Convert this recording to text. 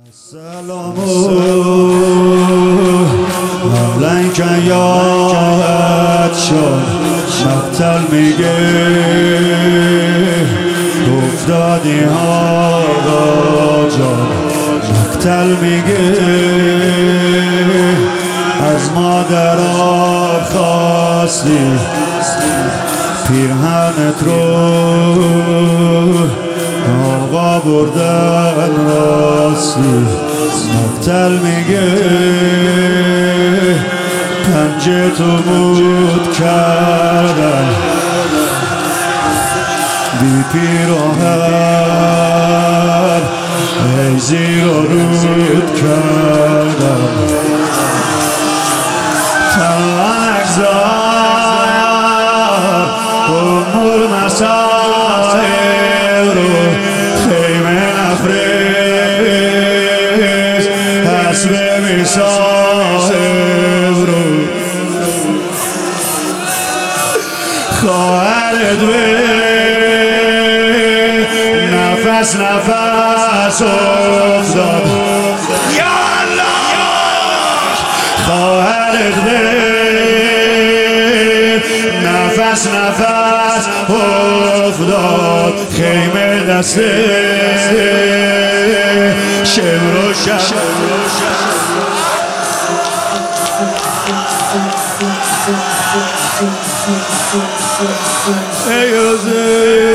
سلام قبلا که یاد شد مقتل میگه افتادی آقا جان مقتل میگه از مادرات خواستی پیرهنت رو آقا بردن راستی مقتل میگه پنجه تو بود کردن بی پیراهن ای زیر و رود کردن تنگ زار امور مسائل رو خیمه نفرست حسب صاحب رو خواهرت به نفس افتاد یا الله خواهرت به نفس افتاد خیمه دسته شمر و شب ای